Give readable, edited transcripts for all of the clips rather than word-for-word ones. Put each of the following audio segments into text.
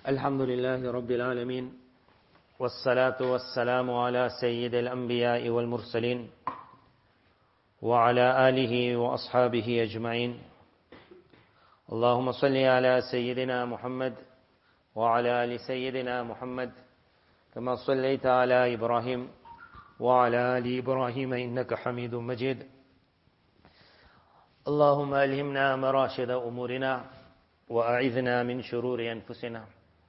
الحمد لله رب العالمين والصلاة والسلام على سيد الأنبياء والمرسلين وعلى آله وأصحابه أجمعين اللهم صل على سيدنا محمد وعلى آل سيدنا محمد كما صليت على إبراهيم وعلى آل إبراهيم إنك حميد مجيد اللهم ألهمنا مراشد أمورنا وأعذنا من شرور أنفسنا.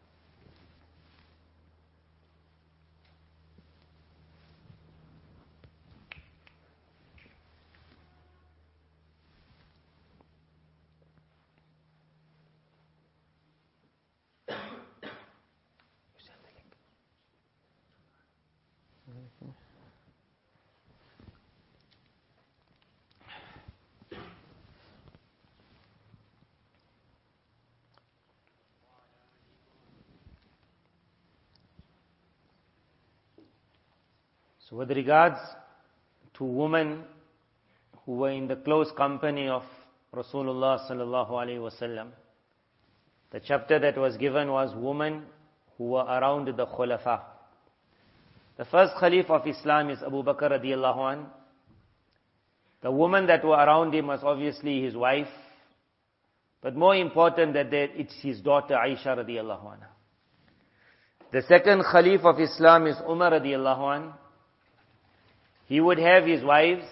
So with regards to women who were in the close company of Rasulullah sallallahu alaihi wasallam, the chapter that was given was women who were around the Khulafa. The first Khalif of Islam is Abu Bakr radiallahu anh. The women that were around him was obviously his wife, but more important that it's his daughter Aisha radiallahu anha. The second Khalif of Islam is Umar radiallahu anh. He would have his wives,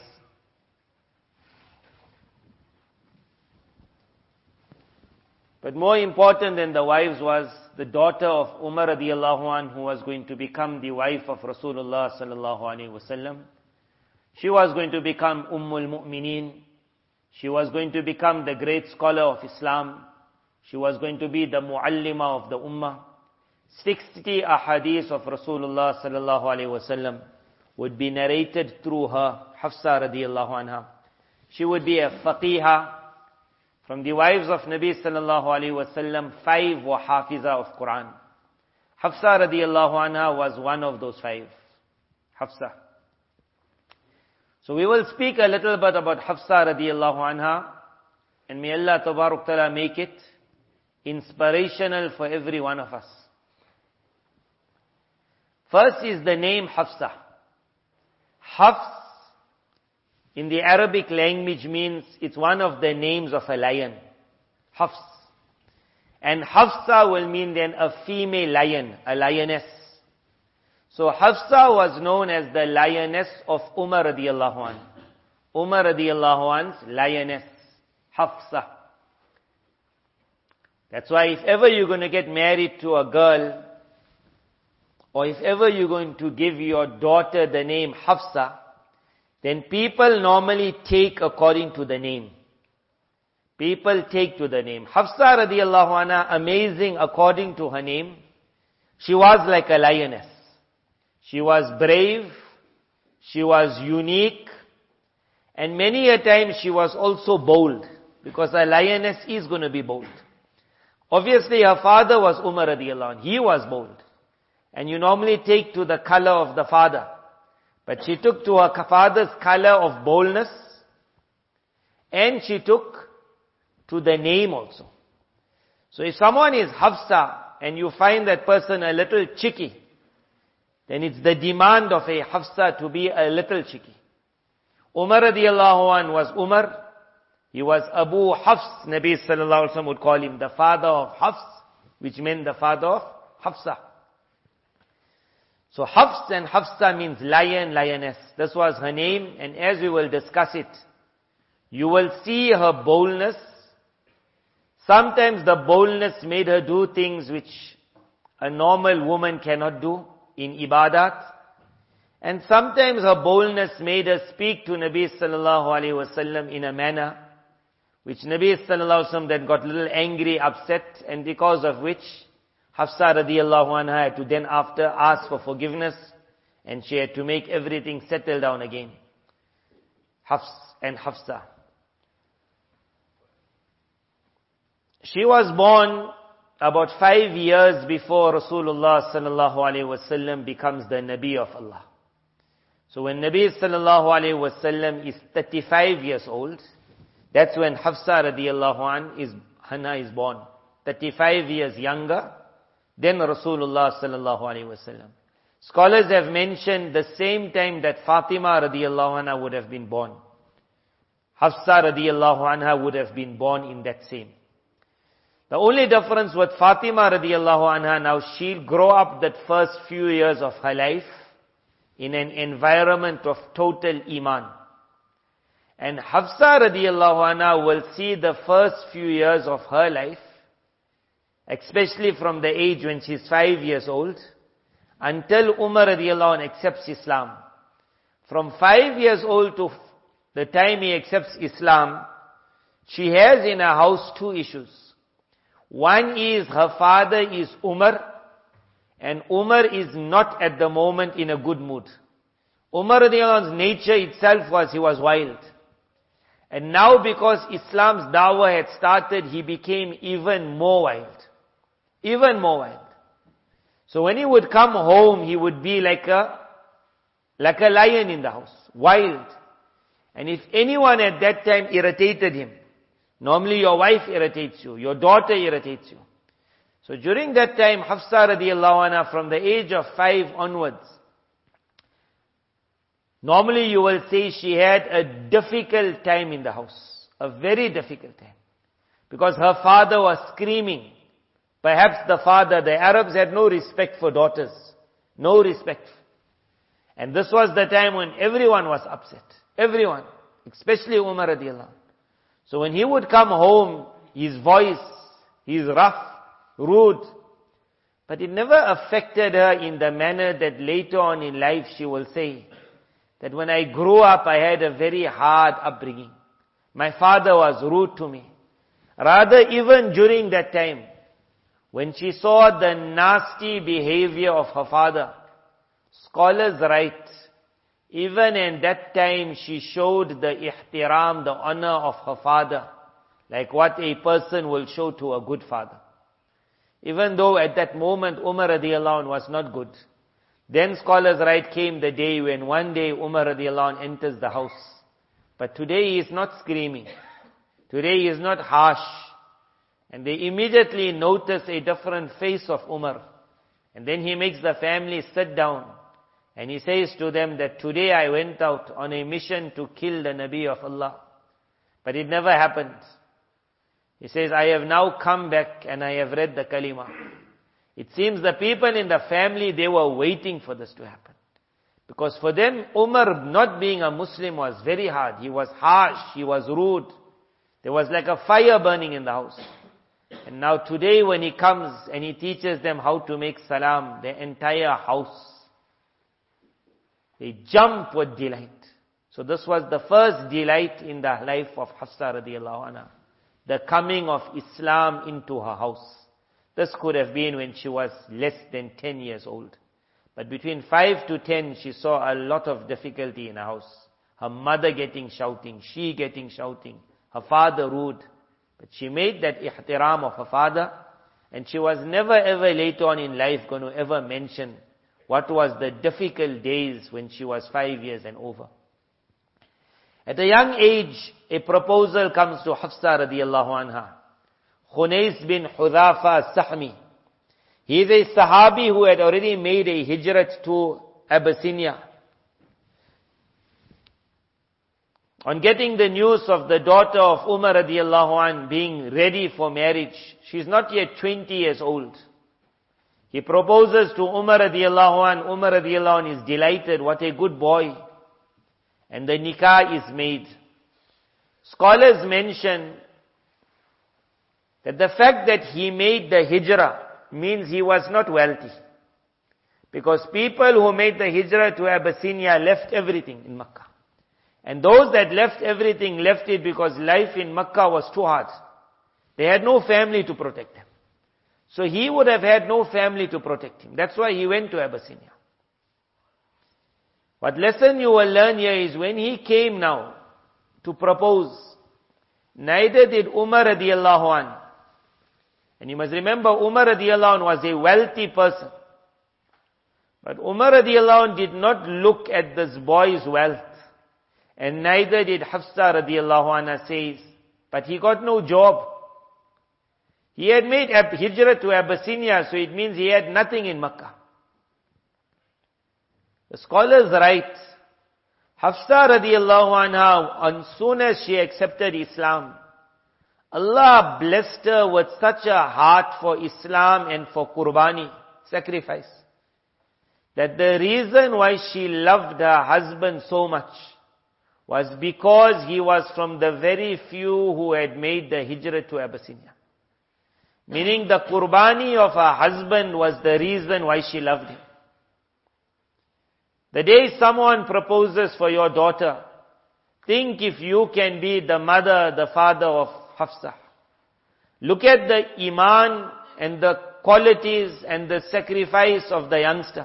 but more important than the wives was the daughter of Umar radiallahu anh, who was going to become the wife of Rasulullah sallallahu alaihi wasallam. She was going to become Ummul Mu'mineen. She was going to become the great scholar of Islam. She was going to be the Muallima of the Ummah. 60 ahadith of Rasulullah sallallahu alaihi wasallam would be narrated through her, Hafsa radiallahu anha. She would be a faqiha. From the wives of Nabi sallallahu alaihi wasallam, 5 were hafiza of Quran. Hafsa radiallahu anha was one of those 5. Hafsa. So we will speak a little bit about Hafsa radiallahu anha, and may Allah tabarak ta'ala make it inspirational for every one of us. First is the name Hafsa. Hafs in the Arabic language means it's one of the names of a lion. Hafs. And Hafsa will mean then a female lion, a lioness. So Hafsa was known as the lioness of Umar radiallahu anh. Umar radiallahu anh's lioness, Hafsa. That's why if ever you're going to get married to a girl, or if ever you're going to give your daughter the name Hafsa, then people normally take according to the name. People take to the name. Hafsa radiallahu anha, amazing according to her name. She was like a lioness. She was brave. She was unique. And many a time she was also bold. Because a lioness is going to be bold. Obviously her father was Umar radiallahu anhu. He was bold. And you normally take to the color of the father. But she took to her father's color of boldness. And she took to the name also. So if someone is Hafsa, and you find that person a little cheeky, then it's the demand of a Hafsa to be a little cheeky. Umar radiallahu anh was Umar. He was Abu Hafs. Nabi sallallahu alaihi wasallam would call him the father of Hafs, which meant the father of Hafsa. So Hafs and Hafsa means lion, lioness. This was her name, and as we will discuss it, you will see her boldness. Sometimes the boldness made her do things which a normal woman cannot do in ibadat. And sometimes her boldness made her speak to Nabi sallallahu alaihi wasallam in a manner which Nabi sallallahu alaihi wasallam then got a little angry, upset, and because of which Hafsa radiallahu anha had to then after ask for forgiveness, and she had to make everything settle down again. Hafs and Hafsa. She was born about 5 years before Rasulullah sallallahu alaihi wasallam becomes the Nabi of Allah. So when Nabi sallallahu alaihi wasallam is 35 years old, that's when Hafsa radiallahu anha is born. 35 years younger then Rasulullah sallallahu alaihi wasallam. Scholars have mentioned the same time that Fatima radiallahu anha would have been born. Hafsa radiallahu anha would have been born in that same. The only difference with Fatima radiallahu anha, now she'll grow up that first few years of her life in an environment of total iman. And Hafsa radiallahu anha will see the first few years of her life, especially from the age when she's 5 years old, until Umar radiallahu anh accepts Islam. From 5 years old to the time he accepts Islam, she has in her house two issues. One is her father is Umar, and Umar is not at the moment in a good mood. Umar radiallahu anh's nature itself was, he was wild. And now because Islam's dawah had started, he became even more wild. Even more wild. So when he would come home, he would be like a lion in the house. Wild. And if anyone at that time irritated him, normally your wife irritates you, your daughter irritates you. So during that time, Hafsa radiallahu anha, from the age of 5 onwards, normally you will say she had a difficult time in the house. A very difficult time. Because her father was screaming. Perhaps the father, the Arabs had no respect for daughters. No respect. And this was the time when everyone was upset. Everyone. Especially Umar radiallahu anh. So when he would come home, his voice, he's rough, rude. But it never affected her in the manner that later on in life she will say, that when I grew up, I had a very hard upbringing. My father was rude to me. Rather, even during that time, when she saw the nasty behavior of her father, scholars write, even in that time she showed the ihtiram, the honor of her father, like what a person will show to a good father. Even though at that moment Umar radiallahu anh was not good. Then scholars write, came the day when one day Umar radiallahu anh enters the house. But today he is not screaming. Today he is not harsh. And they immediately notice a different face of Umar. And then he makes the family sit down. And he says to them that today I went out on a mission to kill the Nabi of Allah. But it never happened. He says, I have now come back and I have read the kalima. It seems the people in the family, they were waiting for this to happen. Because for them, Umar not being a Muslim was very hard. He was harsh, he was rude. There was like a fire burning in the house. And now today when he comes and he teaches them how to make salam, the entire house, they jump with delight. So this was the first delight in the life of Hafsa radiallahu anha. The coming of Islam into her house. This could have been when she was less than 10 years old. But between 5 to 10, she saw a lot of difficulty in her house. Her mother getting shouting, she getting shouting, her father rude. But she made that ihtiram of her father, and she was never ever later on in life going to ever mention what was the difficult days when she was 5 years and over. At a young age, a proposal comes to Hafsa radiallahu anha. Khunais bin Hudhafa Sahmi. He is a Sahabi who had already made a hijrat to Abyssinia. On getting the news of the daughter of Umar radiallahu anh being ready for marriage, she's not yet 20 years old. He proposes to Umar radiallahu anh. Umar radiallahu anh is delighted, what a good boy. And the nikah is made. Scholars mention that the fact that he made the hijrah means he was not wealthy. Because people who made the hijrah to Abyssinia left everything in Makkah. And those that left everything, left it because life in Makkah was too hard. They had no family to protect them. So he would have had no family to protect him. That's why he went to Abyssinia. What lesson you will learn here is when he came now to propose, neither did Umar radiallahu anh. And you must remember, Umar radiallahu anh was a wealthy person. But Umar radiallahu anh did not look at this boy's wealth. And neither did Hafsa radiallahu anha says, but he got no job. He had made hijrah to Abyssinia, so it means he had nothing in Makkah. The scholars write, Hafsa radiallahu anha, as soon as she accepted Islam, Allah blessed her with such a heart for Islam and for qurbani, sacrifice, that the reason why she loved her husband so much was because he was from the very few who had made the hijrah to Abyssinia. Meaning the qurbani of her husband was the reason why she loved him. The day someone proposes for your daughter, think if you can be the mother, the father of Hafsa. Look at the iman and the qualities and the sacrifice of the youngster.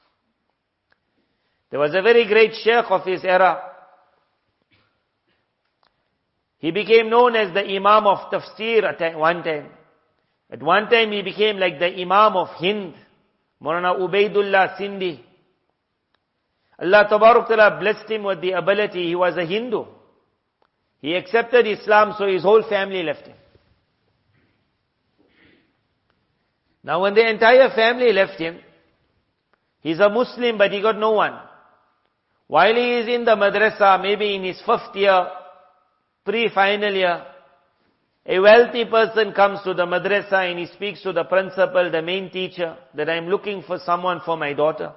There was a very great sheikh of his era. He became known as the Imam of Tafsir at one time. At one time he became like the Imam of Hind, Maulana Ubaidullah Sindhi. Allah Tabarak Ta'ala blessed him with the ability. He was a Hindu. He accepted Islam, so his whole family left him. Now when the entire family left him, he's a Muslim but he got no one. While he is in the madrasa, maybe in his 5th year, pre-final year, a wealthy person comes to the madrasa and he speaks to the principal, the main teacher, that I am looking for someone for my daughter.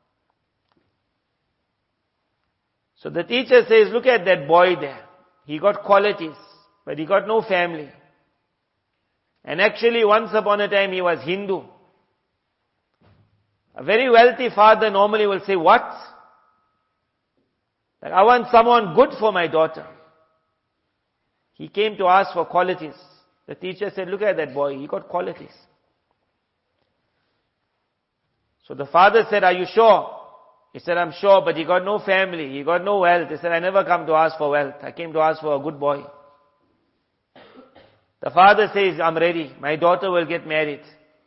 So the teacher says, look at that boy there. He got qualities, but he got no family. And actually once upon a time he was Hindu. A very wealthy father normally will say, what? Like, I want someone good for my daughter. He came to ask for qualities. The teacher said, look at that boy, he got qualities. So the father said, are you sure? He said, I'm sure, but he got no family, he got no wealth. He said, I never come to ask for wealth. I came to ask for a good boy. The father says, I'm ready. My daughter will get married.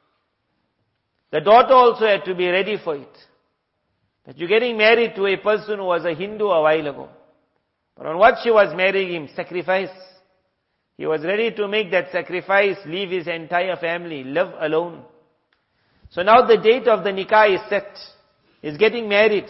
The daughter also had to be ready for it. That you're getting married to a person who was a Hindu a while ago. But on what she was marrying him? Sacrifice. He was ready to make that sacrifice, leave his entire family, live alone. So now the date of the nikah is set. He's getting married.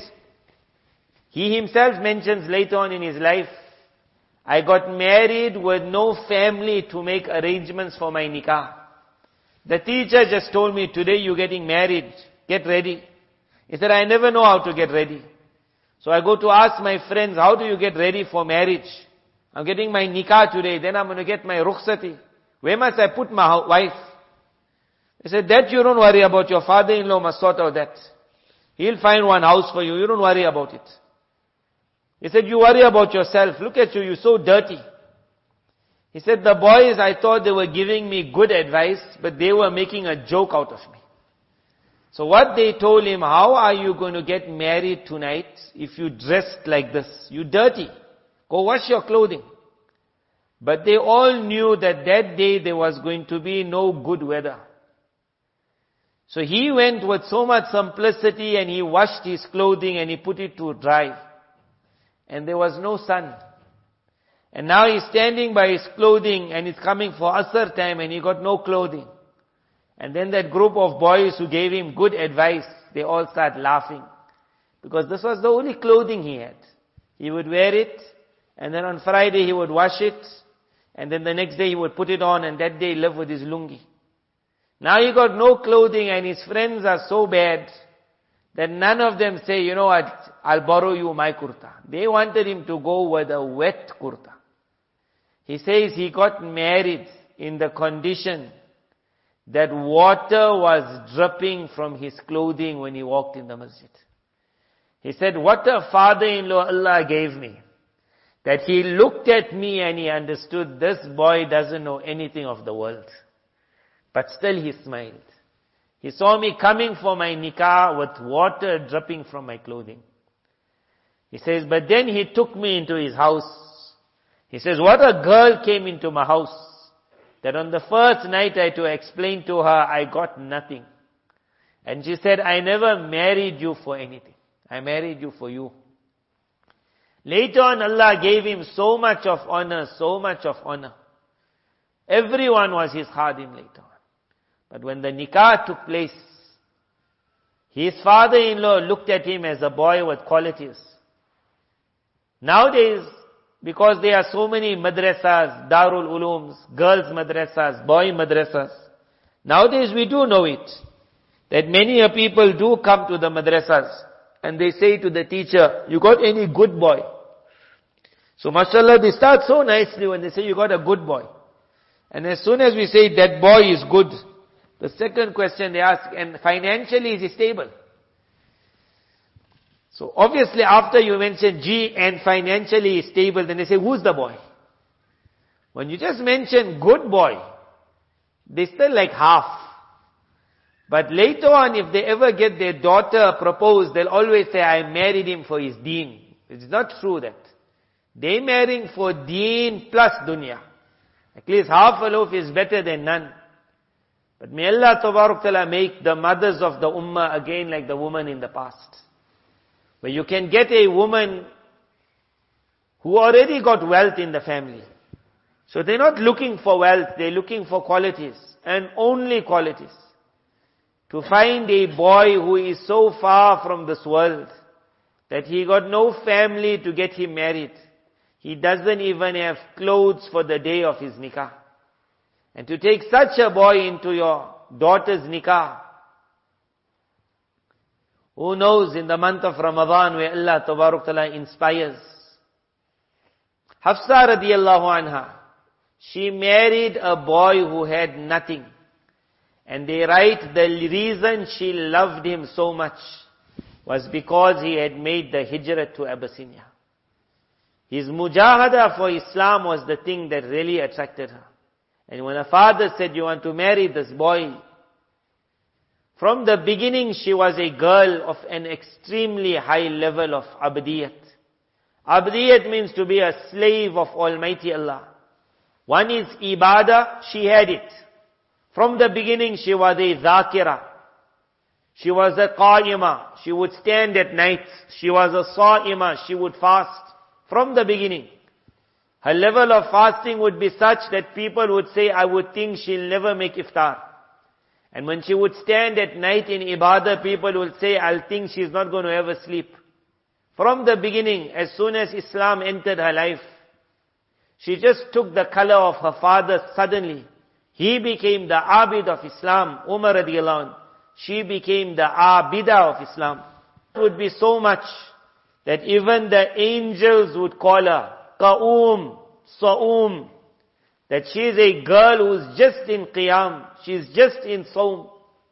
He himself mentions later on in his life, I got married with no family to make arrangements for my nikah. The teacher just told me, today you're getting married, get ready. He said, I never know how to get ready. So I go to ask my friends, how do you get ready for marriage? I'm getting my nikah today, then I'm going to get my rukhsati. Where must I put my wife? He said, that you don't worry about, your father-in-law must sort out that. He'll find one house for you, you don't worry about it. He said, you worry about yourself, look at you, you're so dirty. He said, the boys, I thought they were giving me good advice, but they were making a joke out of me. So what they told him, how are you going to get married tonight if you dressed like this? You dirty. Go wash your clothing. But they all knew that that day there was going to be no good weather. So he went with so much simplicity and he washed his clothing and he put it to dry. And there was no sun. And now he's standing by his clothing and it's coming for Asr time and he got no clothing. And then that group of boys who gave him good advice, they all start laughing. Because this was the only clothing he had. He would wear it, and then on Friday he would wash it, and then the next day he would put it on, and that day live with his lungi. Now he got no clothing, and his friends are so bad, that none of them say, you know what, I'll borrow you my kurta. They wanted him to go with a wet kurta. He says he got married in the condition that water was dripping from his clothing when he walked in the masjid. He said, what a father-in-law Allah gave me. That he looked at me and he understood this boy doesn't know anything of the world. But still he smiled. He saw me coming for my nikah with water dripping from my clothing. He says, but then he took me into his house. He says, what a girl came into my house. That on the first night I had to explain to her, I got nothing. And she said, I never married you for anything. I married you for you. Later on Allah gave him so much of honor, so much of honor. Everyone was his khadim later on. But when the nikah took place, his father-in-law looked at him as a boy with qualities. Nowadays, because there are so many madrasas, Darul Ulooms, girls madrasas, boy madrasas, nowadays we do know it, that many people do come to the madrasas and they say to the teacher, you got any good boy? So mashallah, they start so nicely when they say, you got a good boy. And as soon as we say that boy is good, the second question they ask, and financially is he stable? So obviously after you mention G and financially stable, then they say, who's the boy? When you just mention good boy, they still like half. But later on, if they ever get their daughter proposed, they'll always say, I married him for his deen. It's not true that. They marrying for deen plus dunya. At least half a loaf is better than none. But may Allah Tabarak Ta'ala make the mothers of the ummah again like the woman in the past. Where you can get a woman who already got wealth in the family. So they're not looking for wealth, they're looking for qualities. And only qualities. To find a boy who is so far from this world, that he got no family to get him married. He doesn't even have clothes for the day of his nikah. And to take such a boy into your daughter's nikah, who knows, in the month of Ramadan where Allah Tabarak Ta'ala inspires. Hafsa radiallahu anha, she married a boy who had nothing. And they write the reason she loved him so much was because he had made the hijrah to Abyssinia. His mujahada for Islam was the thing that really attracted her. And when her father said, you want to marry this boy, from the beginning she was a girl of an extremely high level of abdiyat. Abdiyat means to be a slave of Almighty Allah. One is ibadah, she had it. From the beginning she was a zakira. She was a qaima. She would stand at night. She was a sa'ima. She would fast. From the beginning. Her level of fasting would be such that people would say, I would think she'll never make iftar. And when she would stand at night in ibadah, people would say, I'll think she's not going to ever sleep. From the beginning, as soon as Islam entered her life, she just took the color of her father suddenly. He became the abid of Islam, Umar radiallahu anh. She became the abida of Islam. It would be so much that even the angels would call her Qa'um, Sa'um, that she is a girl who's just in Qiyam, she's just in Sawm.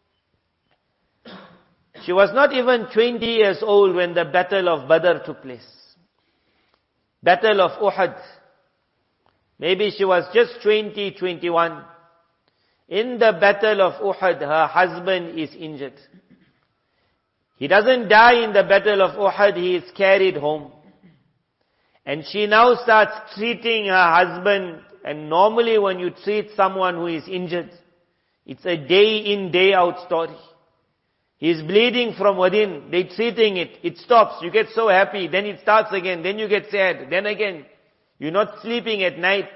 She was not even 20 years old when the battle of Badr took place. Battle of Uhud. Maybe she was just 20, 21. In the battle of Uhud, her husband is injured. He doesn't die in the battle of Uhud, he is carried home. And she now starts treating her husband, and normally when you treat someone who is injured, it's a day in, day out story. He is bleeding from within, they're treating it, it stops, you get so happy, then it starts again, then you get sad, then again, you're not sleeping at night.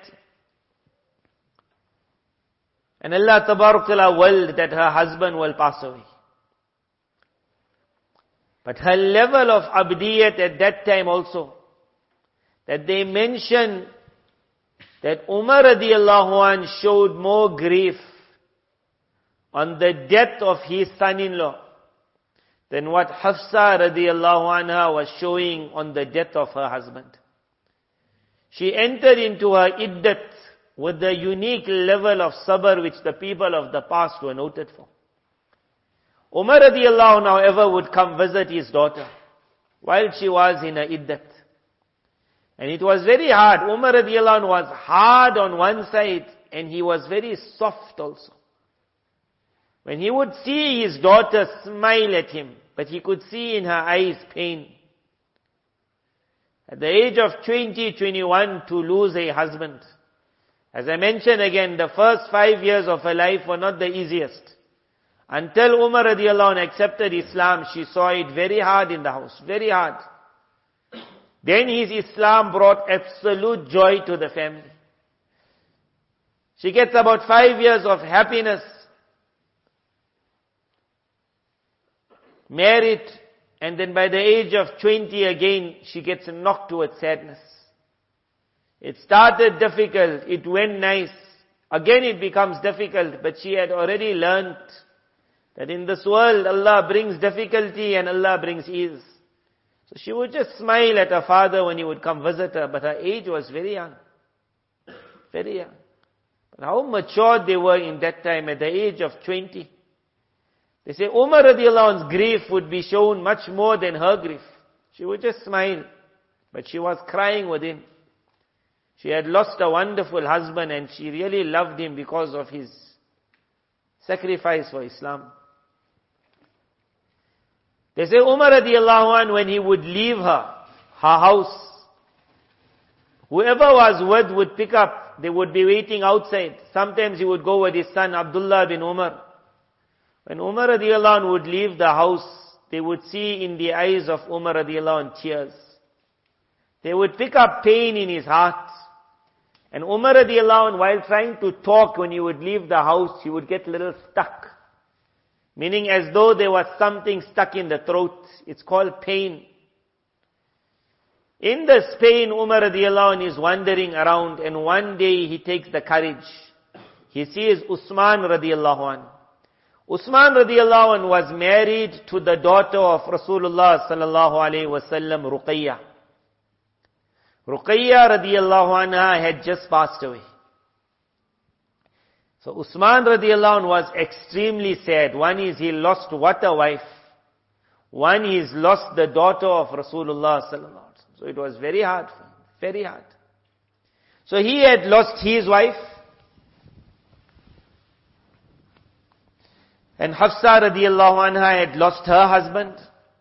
And Allah Tabarak Ta'ala willed that her husband will pass away. But her level of abdiyat at that time also, that they mention that Umar radiallahu anh showed more grief on the death of his son-in-law than what Hafsa radiallahu anha was showing on the death of her husband. She entered into her iddat with the unique level of sabr which the people of the past were noted for. Umar radiallahu anh, however, would come visit his daughter while she was in her iddat. And it was very hard. Umar radiallahu anh was hard on one side and he was very soft also. When he would see his daughter smile at him, but he could see in her eyes pain. At the age of 20, 21, to lose a husband. As I mentioned again, the first 5 years of her life were not the easiest. Until Umar radiallahu anh accepted Islam, she saw it very hard in the house, very hard. Then his Islam brought absolute joy to the family. She gets about 5 years of happiness. Married, and then by the age of 20 again, she gets knocked towards sadness. It started difficult, it went nice. Again it becomes difficult, but she had already learnt that in this world Allah brings difficulty and Allah brings ease. So she would just smile at her father when he would come visit her, but her age was very young. Very young. But how mature they were in that time at the age of 20. They say Umar radiallahu anhu's grief would be shown much more than her grief. She would just smile, but she was crying within. She had lost a wonderful husband and she really loved him because of his sacrifice for Islam. They say Umar radiallahu anhu, when he would leave her house, whoever was with would pick up, they would be waiting outside. Sometimes he would go with his son Abdullah bin Umar. When Umar radiallahu anhu would leave the house, they would see in the eyes of Umar radiallahu anhu tears. They would pick up pain in his heart. And Umar radiallahu anhu, while trying to talk when he would leave the house, he would get a little stuck. Meaning as though there was something stuck in the throat. It's called pain. In this pain, Umar radiallahu anhu is wandering around, and one day he takes the courage. He sees Usman radiallahu anhu. Usman radiallahu anhu was married to the daughter of Rasulullah sallallahu alayhi wasallam, Ruqayyah. Ruqayyah radiallahu anha had just passed away. So Usman radiallahu anhu was extremely sad. One is he lost what a wife. One is lost the daughter of Rasulullah sallallahu alayhi wasallam. So it was very hard for him. Very hard. So he had lost his wife. And Hafsa radiallahu anha had lost her husband.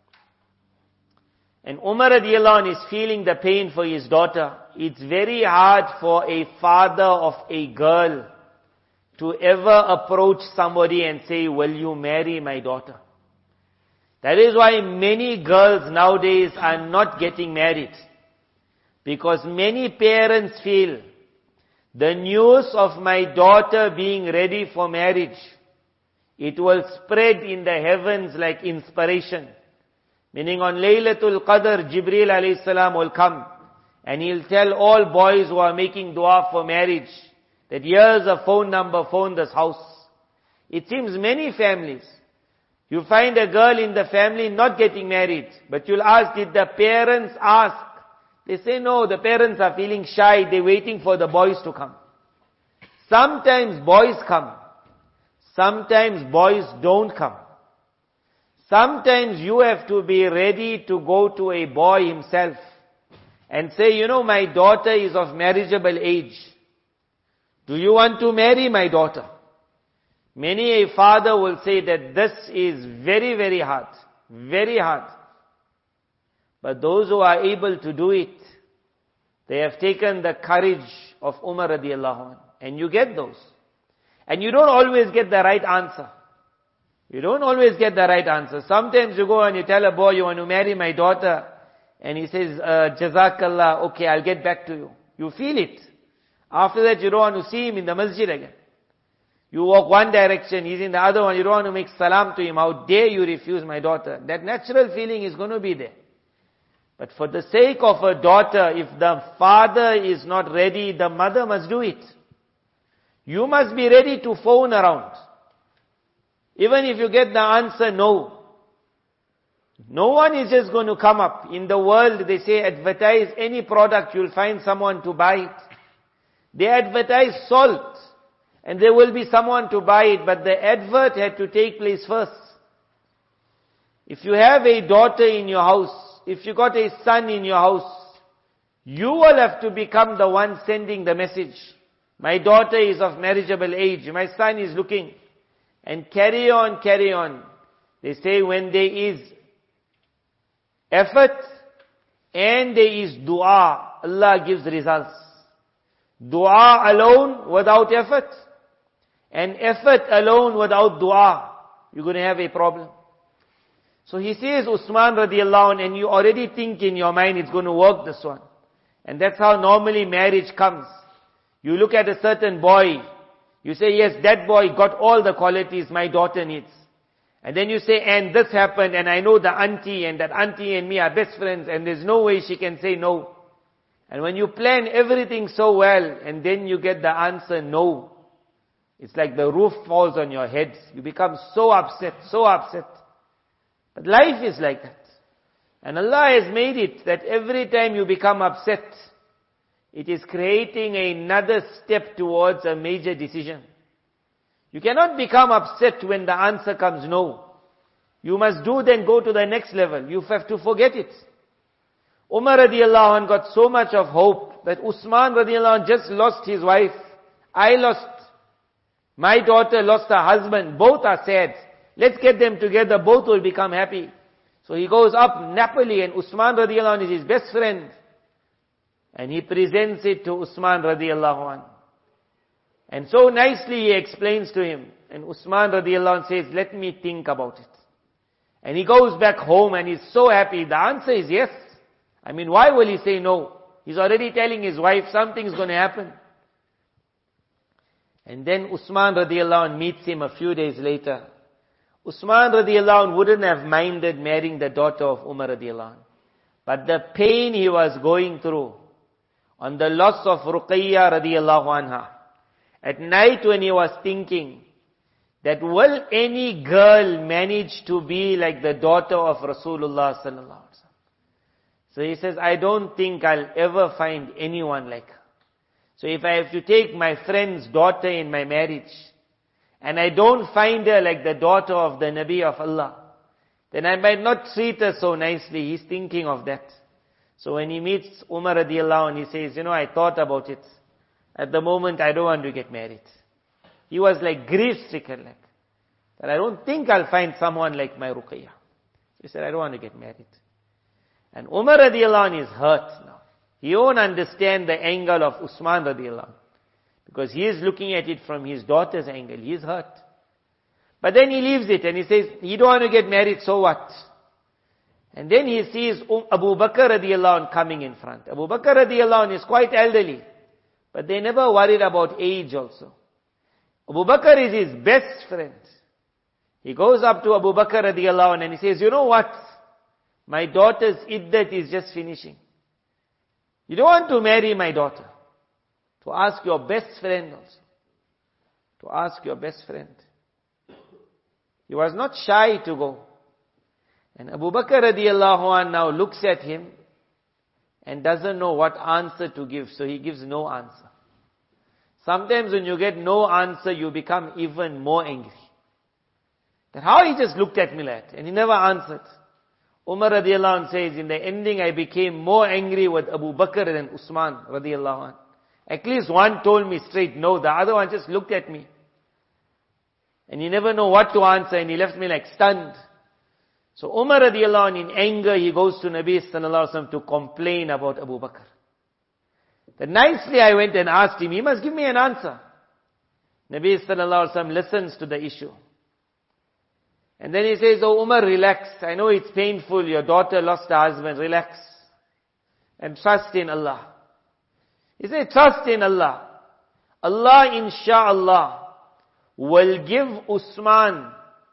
And Umar radiallahu anhu is feeling the pain for his daughter. It's very hard for a father of a girl to ever approach somebody and say, will you marry my daughter? That is why many girls nowadays are not getting married. Because many parents feel the news of my daughter being ready for marriage, it will spread in the heavens like inspiration. Meaning on Laylatul Qadr, Jibreel alayhi salam will come and he'll tell all boys who are making dua for marriage that here's a phone number, phone this house. It seems many families, you find a girl in the family not getting married, but you'll ask, did the parents ask? They say no, the parents are feeling shy, they're waiting for the boys to come. Sometimes boys come. Sometimes boys don't come. Sometimes you have to be ready to go to a boy himself and say, you know, my daughter is of marriageable age. Do you want to marry my daughter? Many a father will say that this is very, very hard. Very hard. But those who are able to do it, they have taken the courage of Umar radiallahu anhu. And you get those. And you don't always get the right answer. You don't always get the right answer. Sometimes you go and you tell a boy, you want to marry my daughter, and he says, Jazakallah, okay, I'll get back to you. You feel it. After that, you don't want to see him in the masjid again. You walk one direction, he's in the other one, you don't want to make salam to him. How dare you refuse my daughter? That natural feeling is going to be there. But for the sake of a daughter, if the father is not ready, the mother must do it. You must be ready to phone around. Even if you get the answer no. No one is just going to come up. In the world, they say advertise any product, you'll find someone to buy it. They advertise salt, and there will be someone to buy it, but the advert had to take place first. If you have a daughter in your house, if you got a son in your house, you will have to become the one sending the message. My daughter is of marriageable age, my son is looking. And carry on, carry on. They say when there is effort and there is dua, Allah gives results. Dua alone without effort, and effort alone without dua, you're going to have a problem. So he says Usman radiallahu anhu, and you already think in your mind it's going to work this one. And that's how normally marriage comes. You look at a certain boy, You say, yes, that boy got all the qualities my daughter needs. And then you say, and this happened, and I know the auntie, and that auntie and me are best friends, and there's no way she can say no. And when you plan everything so well, and then you get the answer no, it's like the roof falls on your head. You become so upset, so upset. But life is like that. And Allah has made it that every time you become upset, it is creating another step towards a major decision. You cannot become upset when the answer comes no. You must then go to the next level. You have to forget it. Umar radiallahu anh got so much of hope that Usman radiallahu anh just lost his wife. I lost. My daughter lost her husband. Both are sad. Let's get them together. Both will become happy. So he goes up Napoli, and Usman radiallahu anh is his best friend. And he presents it to Usman radiallahu anh. And so nicely he explains to him. And Usman radiallahu anh says, let me think about it. And he goes back home and he's so happy. The answer is yes. I mean, why will he say no? He's already telling his wife something's going to happen. And then Usman radiallahu anh meets him a few days later. Usman radiallahu anh wouldn't have minded marrying the daughter of Umar radiallahu anh. But the pain he was going through on the loss of Ruqayya radiallahu anha, at night when he was thinking that will any girl manage to be like the daughter of Rasulullah sallallahu alaihi wasallam? So he says, I don't think I'll ever find anyone like her. So if I have to take my friend's daughter in my marriage, and I don't find her like the daughter of the Nabi of Allah, then I might not treat her so nicely. He's thinking of that. So when he meets Umar radiallahu anh, he says, I thought about it. At the moment, I don't want to get married. He was like grief-stricken, that I don't think I'll find someone like my Ruqayya. He said, I don't want to get married. And Umar radiallahu anh is hurt now. He won't understand the angle of Usman radiallahu anh, because he is looking at it from his daughter's angle. He is hurt. But then he leaves it and he says, he don't want to get married, so what? And then he sees Abu Bakr radiallahu anh coming in front. Abu Bakr radiallahu anh is quite elderly, but they never worried about age also. Abu Bakr is his best friend. He goes up to Abu Bakr radiallahu anh and he says, you know what? My daughter's iddat is just finishing. You don't want to marry my daughter. To ask your best friend also. To ask your best friend. He was not shy to go. And Abu Bakr radiallahu anh now looks at him and doesn't know what answer to give, so he gives no answer. Sometimes when you get no answer, you become even more angry. That how he just looked at me like that, and he never answered. Umar radiallahu anh says, in the ending I became more angry with Abu Bakr than Usman radiallahu anh. At least one told me straight no, the other one just looked at me. And he never know what to answer, and he left me like stunned. So Umar radiallahu anh, in anger, he goes to Nabi sallallahu alaihi wasallam to complain about Abu Bakr. Then nicely I went and asked him, he must give me an answer. Nabi sallallahu alaihi wasallam listens to the issue. And then he says, oh Umar, relax. I know it's painful, your daughter lost her husband, relax. And trust in Allah. He said, trust in Allah. Allah insha'Allah will give Usman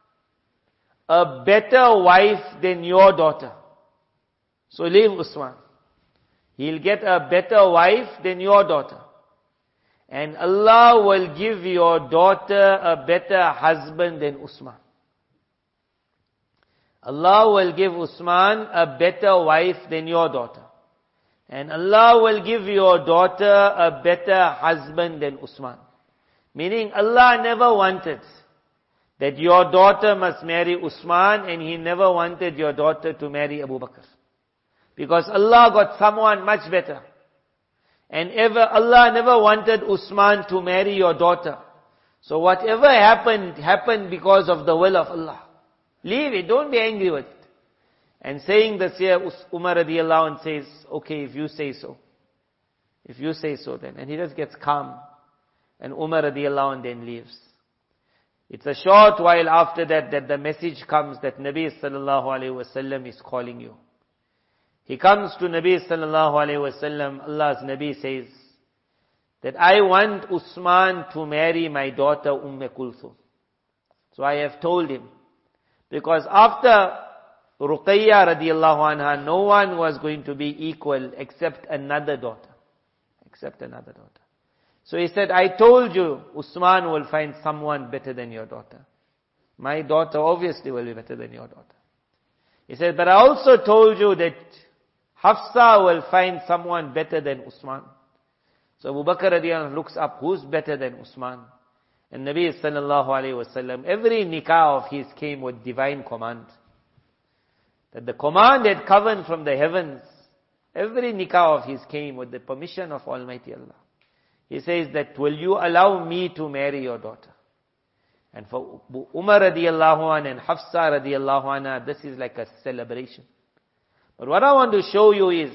a better wife than your daughter. So leave Usman. He'll get a better wife than your daughter. And Allah will give your daughter a better husband than Usman. Allah will give Usman a better wife than your daughter. And Allah will give your daughter a better husband than Usman. Meaning Allah never wanted that your daughter must marry Usman, and He never wanted your daughter to marry Abu Bakr. Because Allah got someone much better. And Allah never wanted Usman to marry your daughter. So whatever happened because of the will of Allah. Leave it, don't be angry with it. And saying this here, Umar radiallahu anh says, okay, if you say so. If you say so then. And he just gets calm. And Umar radiallahu anh then leaves. It's a short while after that the message comes that Nabi sallallahu alayhi wasallam is calling you. He comes to Nabi sallallahu alayhi wasallam. Allah's Nabi says that I want Usman to marry my daughter Kulthum. So I have told him, because after Ruqayya radiallahu anha, no one was going to be equal except another daughter. So he said, I told you, Usman will find someone better than your daughter. My daughter obviously will be better than your daughter. He said, but I also told you that Hafsa will find someone better than Usman. So Abu Bakr radiallahu anhu looks up, who's better than Usman? And Nabi sallallahu alayhi wasallam, every nikah of his came with divine command. That the command had come from the heavens. Every nikah of his came with the permission of Almighty Allah. He says that, will you allow me to marry your daughter? And for Umar radiallahu anhu and Hafsa radiallahu anha, this is like a celebration. But what I want to show you is,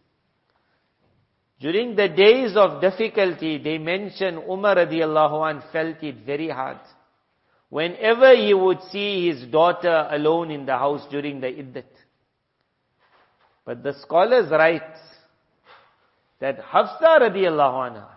during the days of difficulty, they mention Umar radiallahu anhu felt it very hard. Whenever he would see his daughter alone in the house during the iddat. But the scholars write that Hafsa radiallahu anha,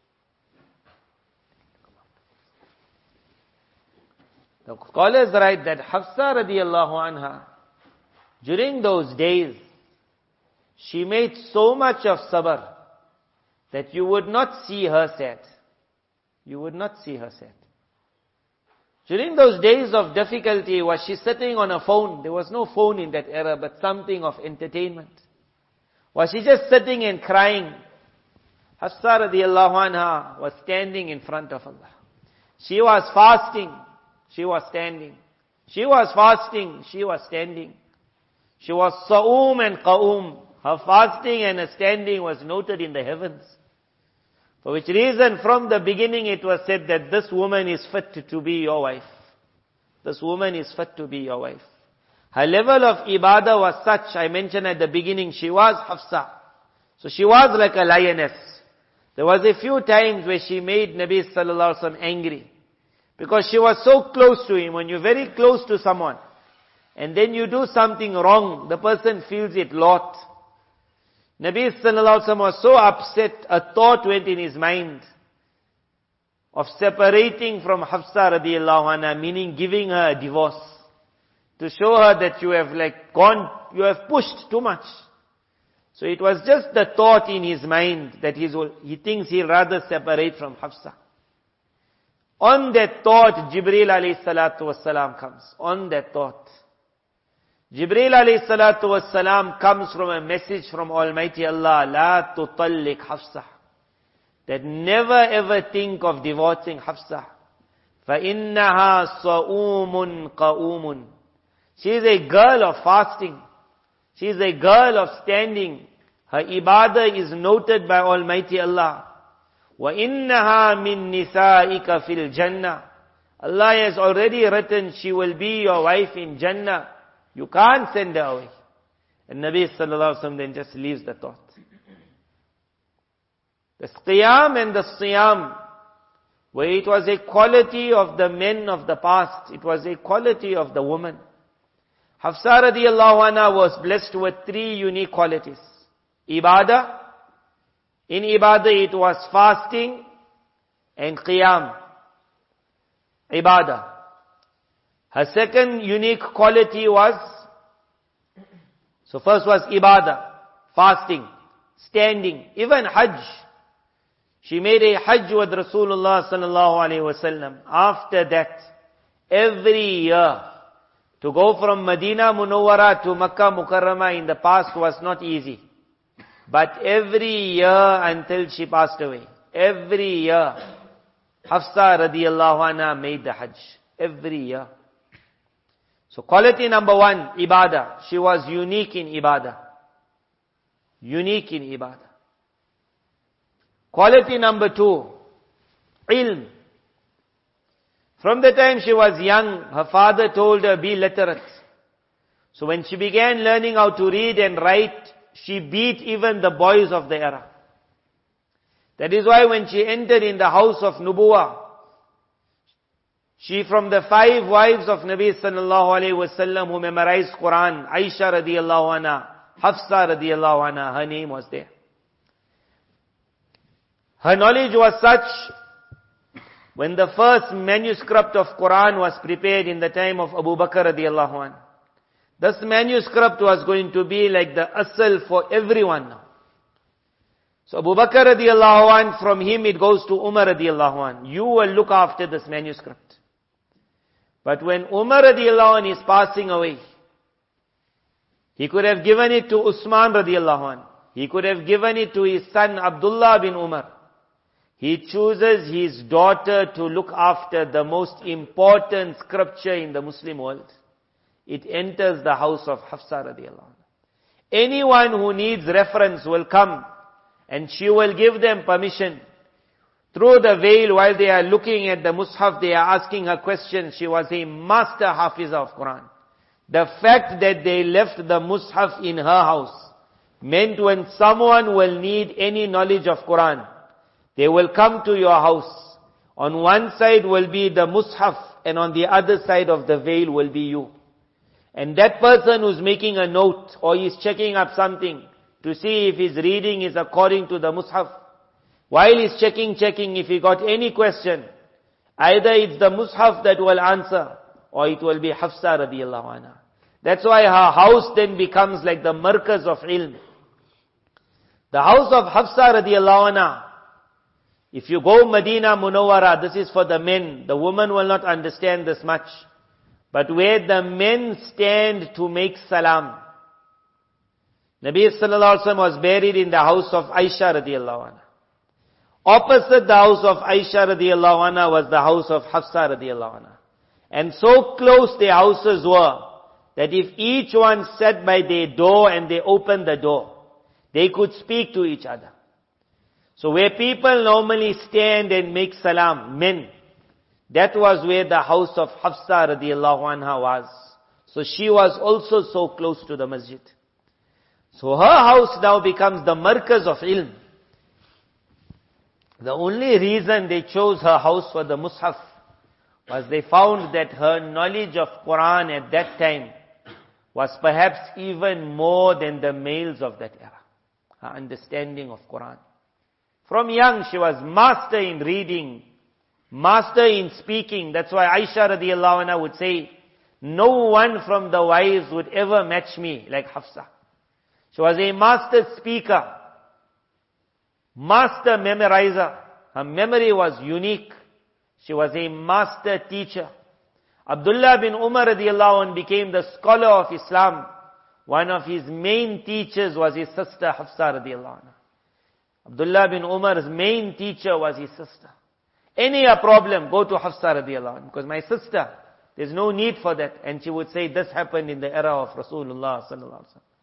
the scholars write that Hafsa radiallahu anha, during those days, she made so much of sabr that you would not see her sad. You would not see her sad. During those days of difficulty, was she sitting on a phone? There was no phone in that era, but something of entertainment. Was she just sitting and crying? Hafsa radiallahu anha was standing in front of Allah. She was fasting. She was standing. She was fasting. She was standing. She was sa'um and qa'um. Her fasting and her standing was noted in the heavens. For which reason, from the beginning it was said that this woman is fit to be your wife. This woman is fit to be your wife. Her level of ibadah was such, I mentioned at the beginning, she was Hafsa. So she was like a lioness. There was a few times where she made Nabi sallallahu alaihi wasallam angry. Because she was so close to him. When you're very close to someone, and then you do something wrong, the person feels it lot. Nabi sallallahu alaihi wasallam was so upset, a thought went in his mind of separating from Hafsa radiallahu anha, meaning giving her a divorce. To show her that you have you have pushed too much. So it was just the thought in his mind that he thinks he'll rather separate from Hafsa. On that thought, Jibreel alayhi salatu wassalam comes. On that thought. Jibreel alayhi salatu wassalam comes from a message from Almighty Allah, La tutallik Hafsa. That never ever think of divorcing Hafsa. فَإِنَّهَا صَؤُومٌ قَؤُومٌ. She is a girl of fasting. She is a girl of standing. Her ibadah is noted by Almighty Allah. وَإِنَّهَا مِن نِسَائِكَ فِي الْجَنَّةِ. Allah has already written she will be your wife in Jannah. You can't send her away. And Nabi sallallahu alaihi wasallam then just leaves the thought. The qiyam and the siyam, where it was a quality of the men of the past, it was a quality of the woman. Hafsa radiallahu anha was blessed with 3 unique qualities. Ibadah. In ibadah it was fasting and qiyam. Ibadah. Her second unique quality was, so first was ibadah, fasting, standing, even hajj. She made a hajj with Rasulullah sallallahu alaihi wasallam. After that, every year, to go from Medina Munawwara to Makkah Mukarramah in the past was not easy. But every year until she passed away, every year, Hafsa radiallahu anha made the hajj. Every year. So quality number 1, ibadah. She was unique in ibadah. Unique in ibadah. Quality number 2, ilm. From the time she was young, her father told her, be literate. So when she began learning how to read and write, she beat even the boys of the era. That is why when she entered in the house of Nubuwah, she from the 5 wives of Nabi sallallahu alayhi wasallam who memorized Quran, Aisha radiallahu anha, Hafsa radiallahu anha, her name was there. Her knowledge was such, when the first manuscript of Quran was prepared in the time of Abu Bakr radiallahu anh, this manuscript was going to be like the asl for everyone now. So Abu Bakr radiallahu anh, from him it goes to Umar radiallahu anh. You will look after this manuscript. But when Umar radiallahu anh is passing away, he could have given it to Usman radiallahu anh. He could have given it to his son Abdullah bin Umar. He chooses his daughter to look after the most important scripture in the Muslim world. It enters the house of Hafsa radiallahu anh. Anyone who needs reference will come, and she will give them permission. Through the veil, while they are looking at the Mus'haf, they are asking her questions. She was a master Hafiza of Quran. The fact that they left the Mus'haf in her house meant when someone will need any knowledge of Quran, they will come to your house. On one side will be the Mus'haf, and on the other side of the veil will be you. And that person who's making a note, or is checking up something, to see if his reading is according to the Mus'haf, while he's checking, if he got any question, either it's the Mus'haf that will answer, or it will be Hafsa radiallahu anha. That's why her house then becomes like the markaz of ilm. The house of Hafsa radiallahu anha, if you go Medina Munawwara, this is for the men. The women will not understand this much. But where the men stand to make salam. Nabi sallallahu alaihi wasallam was buried in the house of Aisha radiallahu anha. Opposite the house of Aisha radiallahu anha was the house of Hafsa radiallahu anha. And so close their houses were, that if each one sat by their door and they opened the door, they could speak to each other. So where people normally stand and make salam, men, that was where the house of Hafsa radiallahu anha was. So she was also so close to the masjid. So her house now becomes the markaz of ilm. The only reason they chose her house for the Mus'haf was they found that her knowledge of Quran at that time was perhaps even more than the males of that era. Her understanding of Quran. From young she was master in reading, master in speaking. That's why Aisha radiallahu anha would say, no one from the wives would ever match me like Hafsa. She was a master speaker, master memorizer. Her memory was unique. She was a master teacher. Abdullah bin Umar radiallahu anh became the scholar of Islam. One of his main teachers was his sister Hafsa radiallahu anha. Abdullah bin Umar's main teacher was his sister. Any problem, go to Hafsa radiallahu anha, because my sister, there's no need for that. And she would say, this happened in the era of Rasulullah sallallahu alaihi wasallam.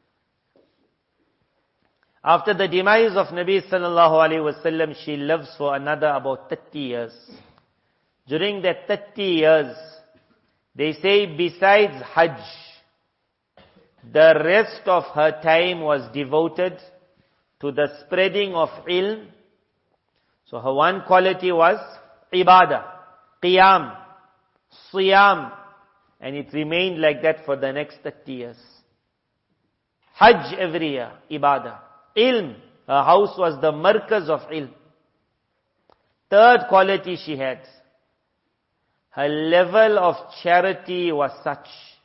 After the demise of Nabi sallallahu alaihi wasallam, she lives for another about 30 years. During that 30 years, they say besides Hajj, the rest of her time was devoted to the spreading of ilm. So her one quality was ibadah, qiyam, siyam, and it remained like that for the next 30 years. Hajj every year, ibadah. Ilm, her house was the markaz of ilm. Third quality she had, her level of charity was such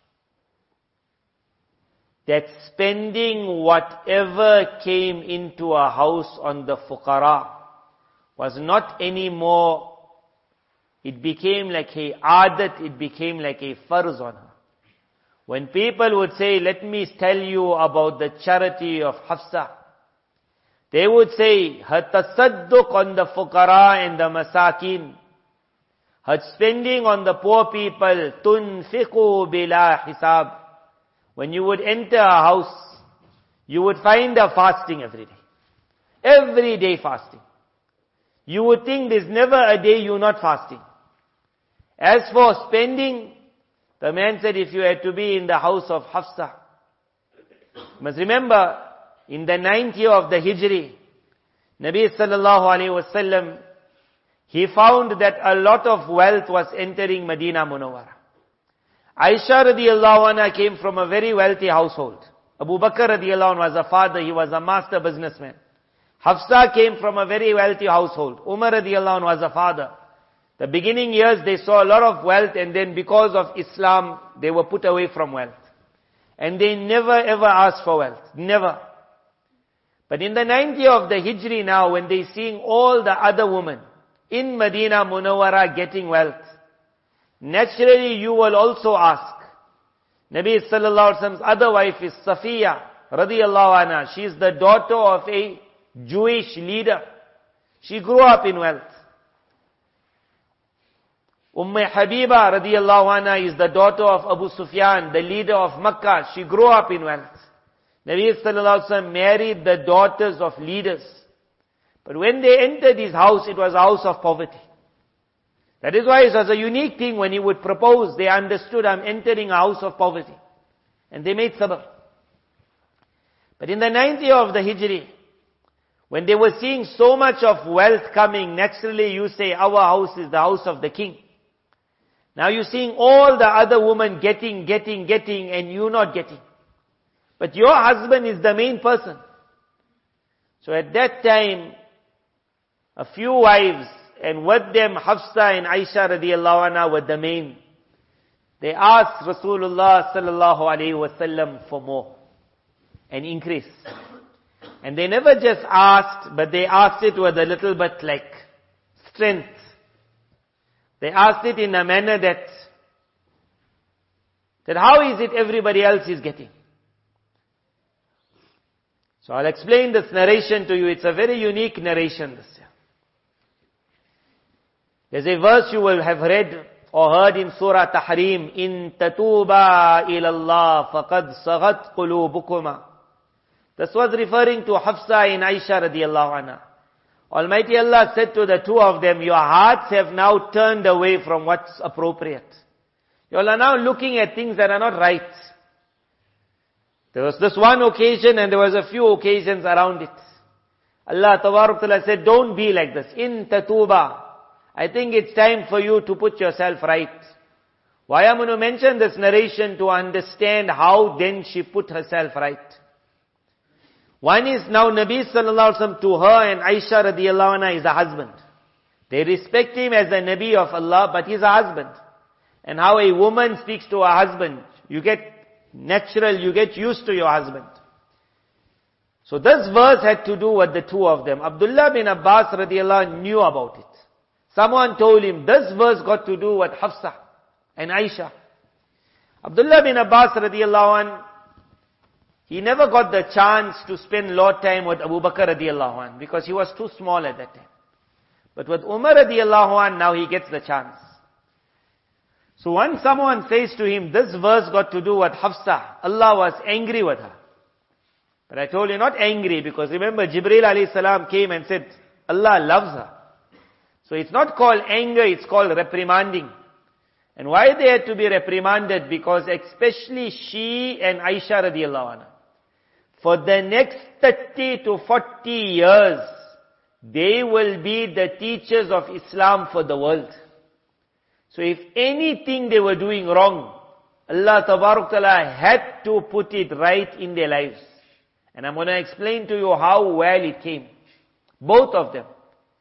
that spending whatever came into a house on the fuqara was not anymore, it became like a adat, it became like a farz on her. When people would say, let me tell you about the charity of Hafsa, they would say, her tasadduq on the fuqara and the masakin, her spending on the poor people, tunfiqu bila hisab. When you would enter a house, you would find her fasting every day. Every day fasting. You would think there's never a day you're not fasting. As for spending, the man said if you had to be in the house of Hafsa, you must remember, in the 9th year of the Hijri, Nabi sallallahu alayhi wasallam, he found that a lot of wealth was entering Medina Munawwara. Aisha radiallahu anha came from a very wealthy household. Abu Bakr radiallahu anhu was a father, he was a master businessman. Hafsa came from a very wealthy household. Umar radiallahu anhu was a father. The beginning years they saw a lot of wealth, and then because of Islam, they were put away from wealth. And they never ever asked for wealth. Never. But in the 9th year of the Hijri now, when they seeing all the other women in Medina Munawwara getting wealth, naturally you will also ask. Nabi sallallahu alaihi wasallam's other wife is Safiya radiyallahu anha. She is the daughter of a Jewish leader. She grew up in wealth. Habiba radiyallahu anha is the daughter of Abu Sufyan, the leader of Makkah. She grew up in wealth. Nabi sallallahu alaihi wasallam married the daughters of leaders. But when they entered his house, it was a house of poverty. That is why it was a unique thing when he would propose. They understood, I'm entering a house of poverty. And they made sabr. But in the 9th year of the Hijri, when they were seeing so much of wealth coming, naturally you say, our house is the house of the king. Now you're seeing all the other women getting, and you not getting. But your husband is the main person. So at that time, a few wives, and with them Hafsa and Aisha radiyallahu anha were the main. They asked Rasulullah sallallahu alaihi wasallam for more, an increase. And they never just asked, but they asked it with a little bit like strength. They asked it in a manner that how is it everybody else is getting? So I'll explain this narration to you. It's a very unique narration this year. There's a verse you will have read or heard in Surah Tahrim, In tatuba ilallah faqad saghat qulubukuma. This was referring to Hafsa and Aisha radiyallahu anha. Almighty Allah said to the two of them, your hearts have now turned away from what's appropriate. You all are now looking at things that are not right. There was this one occasion and there was a few occasions around it. Allah Tabarak Ta'ala said, don't be like this. In tatuba. I think it's time for you to put yourself right. Why I'm going to mention this narration to understand how then she put herself right. One is now Nabi sallallahu alaihi wasallam to her and Aisha radiyallahu anha is a husband. They respect him as a Nabi of Allah, but he's a husband. And how a woman speaks to her husband, you get used to your husband. So this verse had to do with the two of them. Abdullah bin Abbas radiyallahu anhu knew about it. Someone told him, this verse got to do with Hafsa and Aisha. Abdullah bin Abbas radiyallahu anhu, he never got the chance to spend a lot of time with Abu Bakr radiyallahu anhu because he was too small at that time. But with Umar radiyallahu anhu, now he gets the chance. So when someone says to him, this verse got to do with Hafsa, Allah was angry with her. But I told you, not angry, because remember Jibreel alayhi salam came and said, Allah loves her. So it's not called anger, it's called reprimanding. And why they had to be reprimanded? Because especially she and Aisha radiyallahu anha, for the next 30 to 40 years, they will be the teachers of Islam for the world. So if anything they were doing wrong, Allah Tabarak Ta'ala had to put it right in their lives. And I'm going to explain to you how well it came. Both of them.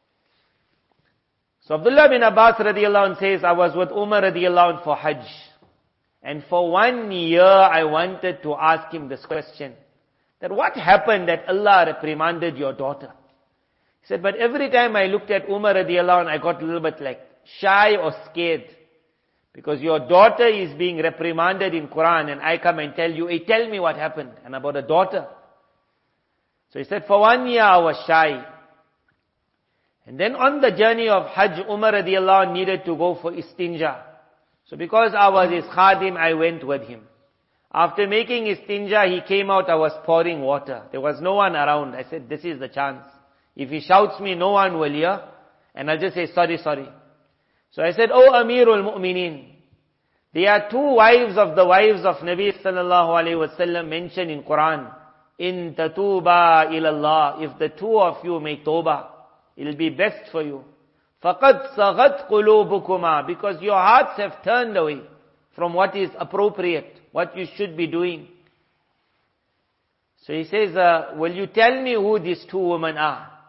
So Abdullah bin Abbas radiyallahu anhu says, I was with Umar radiyallahu anhu for Hajj. And for 1 year I wanted to ask him this question. That what happened that Allah reprimanded your daughter? He said, but every time I looked at Umar radiyallahu anhu, I got a little bit like shy or scared. Because your daughter is being reprimanded in Quran and I come and tell you, hey, tell me what happened. And about a daughter. So he said, for 1 year I was shy. And then on the journey of Hajj, Umar radiyallahu anhu needed to go for istinja. So because I was his khadim, I went with him. After making istinja, he came out, I was pouring water. There was no one around. I said, this is the chance. If he shouts me, no one will hear. And I'll just say, sorry. So I said, oh Amirul Mu'mineen, there are two wives of the wives of Nabi sallallahu alayhi wasallam mentioned in Quran. In tatuba ilallah, if the two of you make tawbah, it'll be best for you. Faqad saghat qulubukuma, because your hearts have turned away from what is appropriate, what you should be doing. So he says, will you tell me who these two women are?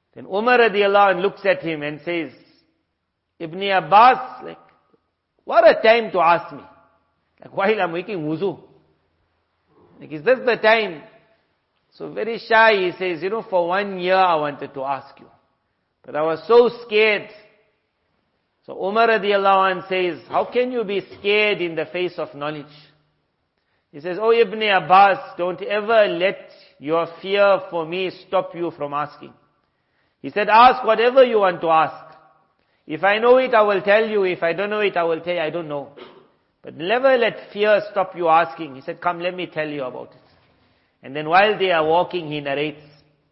Then Umar radiallahu anh looks at him and says, Ibn Abbas, like, what a time to ask me. Like, while I'm making wuzu. Like, is this the time? So very shy, he says, for 1 year I wanted to ask you. But I was so scared. So Umar radiallahu anh says, how can you be scared in the face of knowledge? He says, oh Ibn Abbas, don't ever let your fear for me stop you from asking. He said, ask whatever you want to ask. If I know it, I will tell you. If I don't know it, I will tell you I don't know. But never let fear stop you asking. He said, come, let me tell you about it. And then while they are walking, he narrates.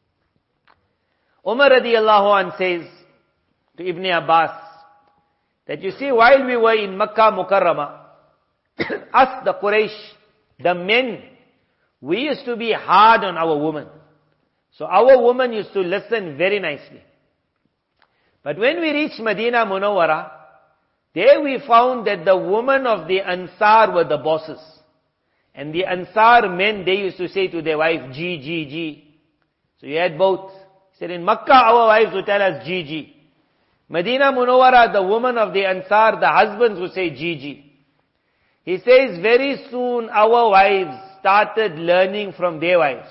Umar radiallahu anh says to Ibn Abbas, that you see, while we were in Makkah Mukarramah, us the Quraysh, the men, we used to be hard on our women. So our women used to listen very nicely. But when we reached Medina Munawwara, there we found that the women of the Ansar were the bosses. And the Ansar men, they used to say to their wife, G, G, G. So you had both. He said, in Makkah, our wives would tell us G, G. Medina Munawwara, the women of the Ansar, the husbands would say G, G. He says, very soon our wives started learning from their wives.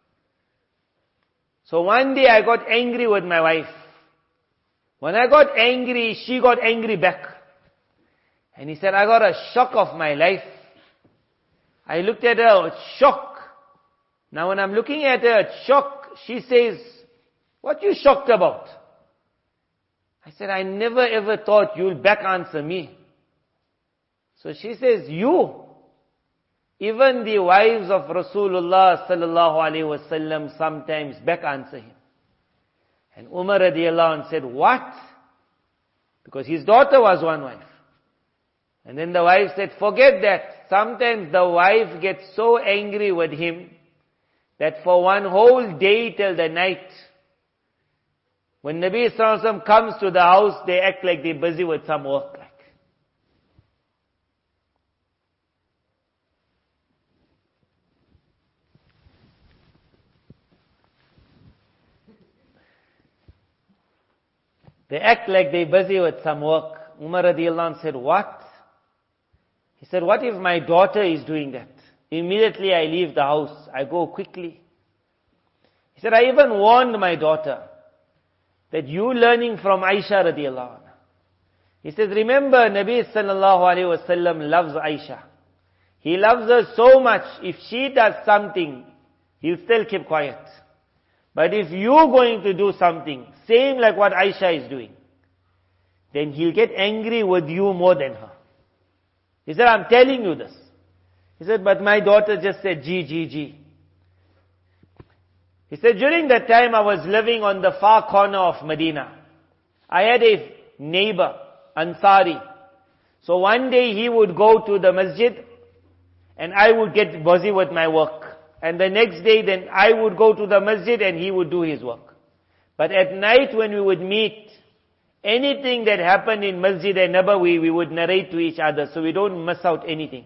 So one day I got angry with my wife. When I got angry, she got angry back. And he said, I got a shock of my life. I looked at her with shock. Now when I'm looking at her at shock, she says, what you shocked about? I said, I never ever thought you'll back answer me. So she says, you, even the wives of Rasulullah sallallahu alaihi wasallam sometimes back answer him. And Umar radiallahu anh said, what? Because his daughter was one wife. And then the wife said, forget that. Sometimes the wife gets so angry with him that for one whole day till the night, when Nabi sallallahu alaihi wasallam comes to the house, they act like they're busy with some work. They act like they're busy with some work. Umar radiallahu anh said, what? He said, what if my daughter is doing that? Immediately I leave the house. I go quickly. He said, I even warned my daughter that you learning from Aisha radiallahu anha. He says, remember Nabi sallallahu alayhi wasallam loves Aisha. He loves her so much. If she does something, he'll still keep quiet. But if you're going to do something, same like what Aisha is doing, then he'll get angry with you more than her. He said, I'm telling you this. He said, but my daughter just said G, G, G. He said, during that time I was living on the far corner of Medina. I had a neighbor, Ansari. So one day he would go to the masjid and I would get busy with my work. And the next day then I would go to the masjid and he would do his work. But at night when we would meet, anything that happened in Masjid al-Nabawi, we would narrate to each other so we don't miss out anything.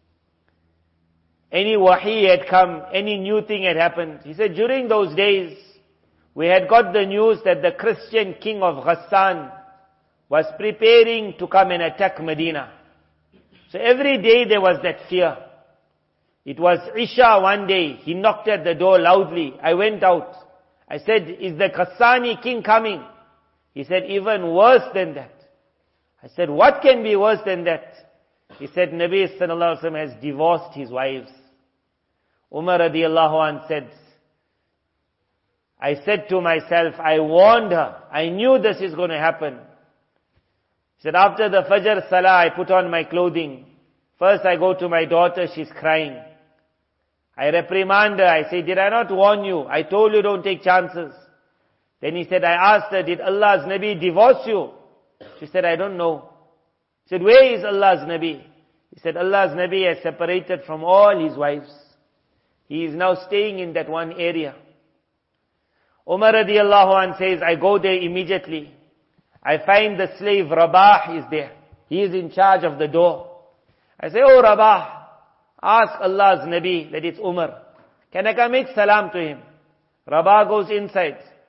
Any wahi had come, any new thing had happened. He said during those days, we had got the news that the Christian king of Ghassan was preparing to come and attack Medina. So every day there was that fear. It was Isha one day. He knocked at the door loudly. I went out. I said, is the Ghassani king coming? He said, even worse than that. I said, what can be worse than that? He said, Nabi sallallahu alaihi wasallam has divorced his wives. Umar radiallahu anh said, I said to myself, I warned her. I knew this is going to happen. He said, after the Fajr Salah, I put on my clothing. First I go to my daughter, she's crying. I reprimand her. I say, did I not warn you? I told you don't take chances. Then he said, I asked her, did Allah's Nabi divorce you? She said, I don't know. He said, where is Allah's Nabi? He said, Allah's Nabi has separated from all his wives. He is now staying in that one area. Umar radiallahu anh says, I go there immediately. I find the slave Rabah is there. He is in charge of the door. I say, oh Rabah, ask Allah's Nabi that it's Umar. Can I come make salam to him? Rabah goes inside.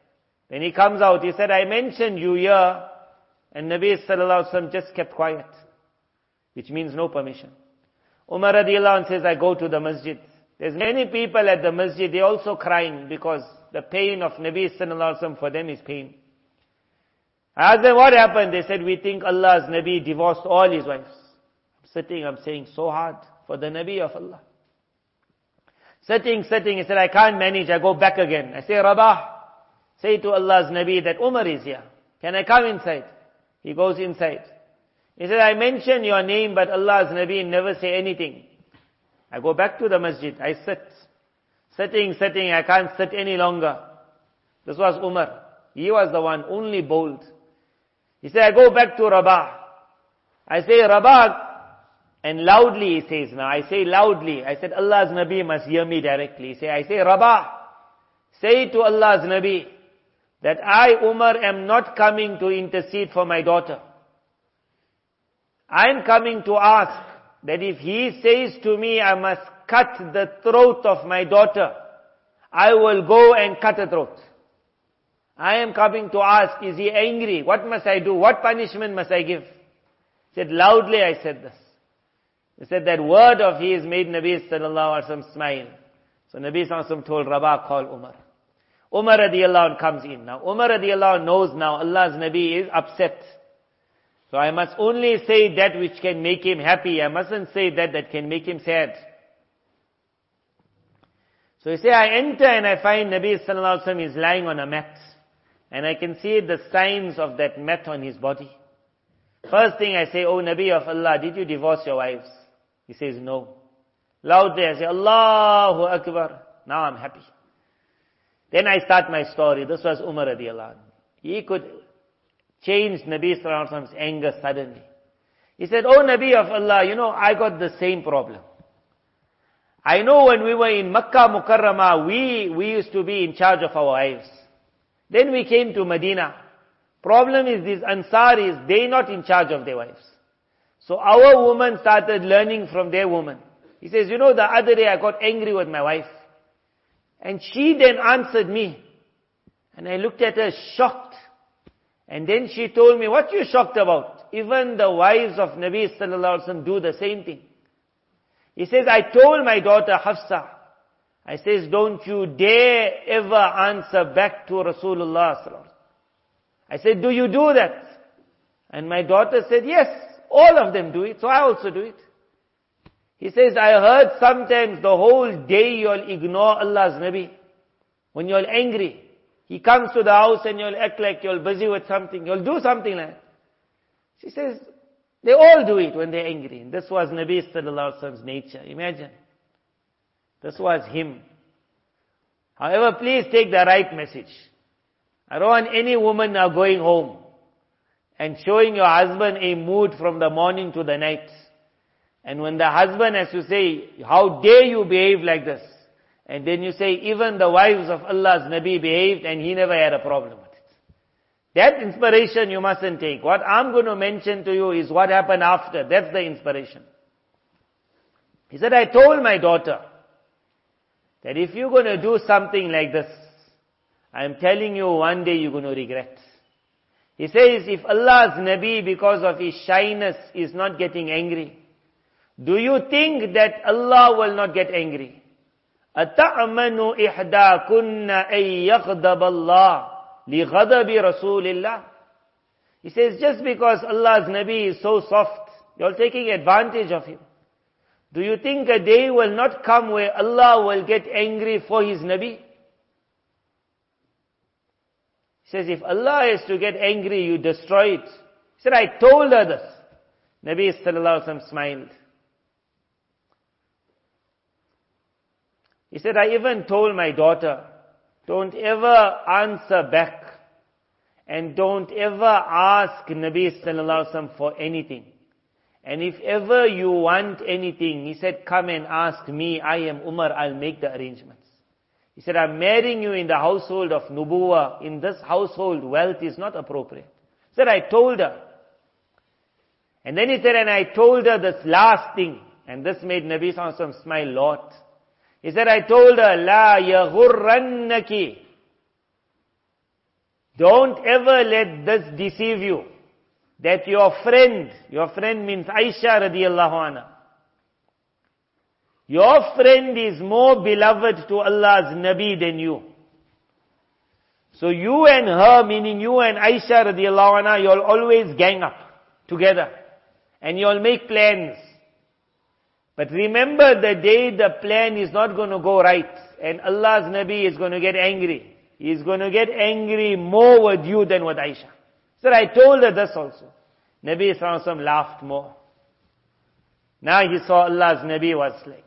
Then he comes out, he said, I mentioned you here, and Nabi sallallahu alaihi wasallam just kept quiet, which means no permission. Umar radiallahu anh says, I go to the masjid. There's many people at the masjid, they also crying because the pain of Nabi sallallahu alaihi wasallam for them is pain. I asked them what happened. They said, we think Allah's Nabi divorced all his wives. I'm sitting, I'm saying, so hard for the Nabi of Allah. Sitting, he said, I can't manage, I go back again. I say, Rabah, say to Allah's Nabi that Umar is here. Can I come inside? He goes inside. He said, I mentioned your name, but Allah's Nabi never say anything. I go back to the masjid, I sit. Sitting, I can't sit any longer. This was Umar. He was the one, only bold. He said, I go back to Rabah. I say, Rabah, and loudly he says now, I say loudly. I said, Allah's Nabi must hear me directly. I say, Rabah, say to Allah's Nabi that I, Umar, am not coming to intercede for my daughter. I am coming to ask that if he says to me, I must cut the throat of my daughter, I will go and cut her throat. I am coming to ask, is he angry? What must I do? What punishment must I give? He said, loudly I said this. He said that word of his made Nabi sallallahu alaihi wasallam smile. So Nabi sallallahu alaihi wasallam told Rabah, call Umar. Umar radiallahu anh comes in. Now Umar radiallahu anh knows now Allah's Nabi is upset. So I must only say that which can make him happy. I mustn't say that can make him sad. So you say, I enter and I find Nabi sallallahu alaihi wasallam is lying on a mat. And I can see the signs of that mat on his body. First thing I say, oh Nabi of Allah, did you divorce your wives? He says, no. Loudly I say, Allahu Akbar. Now I'm happy. Then I start my story. This was Umar radiallahu anh. He could change Nabi sallallahu alaihi wasallam's anger suddenly. He said, oh Nabi of Allah, I got the same problem. I know when we were in Makkah Mukarramah, we used to be in charge of our wives. Then we came to Medina. Problem is these Ansaris, they not in charge of their wives. So our women started learning from their women. He says, the other day I got angry with my wife. And she then answered me. And I looked at her shocked. And then she told me, what you shocked about? Even the wives of Nabi sallallahu alaihi wasallam do the same thing. He says, I told my daughter Hafsa, I says, don't you dare ever answer back to Rasulullah sallallahu alaihi wasallam. I said, do you do that? And my daughter said, yes, all of them do it, so I also do it. He says, I heard sometimes the whole day you'll ignore Allah's Nabi. When you're angry, he comes to the house and you'll act like you're busy with something. You'll do something like that. She says, they all do it when they're angry. And this was Nabi sallallahu alaihi wasallam's nature. Imagine. This was him. However, please take the right message. I don't want any woman now going home and showing your husband a mood from the morning to the night. And when the husband has to say, how dare you behave like this? And then you say, even the wives of Allah's Nabi behaved and he never had a problem with it. That inspiration you mustn't take. What I'm going to mention to you is what happened after. That's the inspiration. He said, I told my daughter that if you're going to do something like this, I'm telling you one day you're going to regret. He says, if Allah's Nabi, because of his shyness, is not getting angry, do you think that Allah will not get angry? أَتَأْمَنُ إِحْدَاكُنَّ أَن يَغْضَبَ اللَّهُ لِغَضَبِ رَسُولِ اللَّهِ. He says, just because Allah's Nabi is so soft, you're taking advantage of him. Do you think a day will not come where Allah will get angry for his Nabi? He says, if Allah is to get angry, you destroy it. He said, I told her this. Nabi sallallahu alaihi wasallam smiled. He said, I even told my daughter, don't ever answer back and don't ever ask Nabi sallallahu alaihi wasallam for anything. And if ever you want anything, he said, come and ask me. I am Umar. I'll make the arrangements. He said, I'm marrying you in the household of Nubuwah. In this household, wealth is not appropriate. He said, I told her. And then he said, and I told her this last thing. And this made Nabi sallallahu alaihi wasallam smile a lot. He said, I told her, La yaghurrannaki Don't ever let this deceive you, that your friend means Aisha radiallahu anha, your friend is more beloved to Allah's Nabi than you. So you and her, meaning you and Aisha radiallahu anha, you'll always gang up together. And you'll make plans. But remember the day the plan is not going to go right. And Allah's Nabi is going to get angry. He is going to get angry more with you than with Aisha. So I told her this also. Nabi sallallahu alaihi wasallam laughed more. Now he saw Allah's Nabi was like.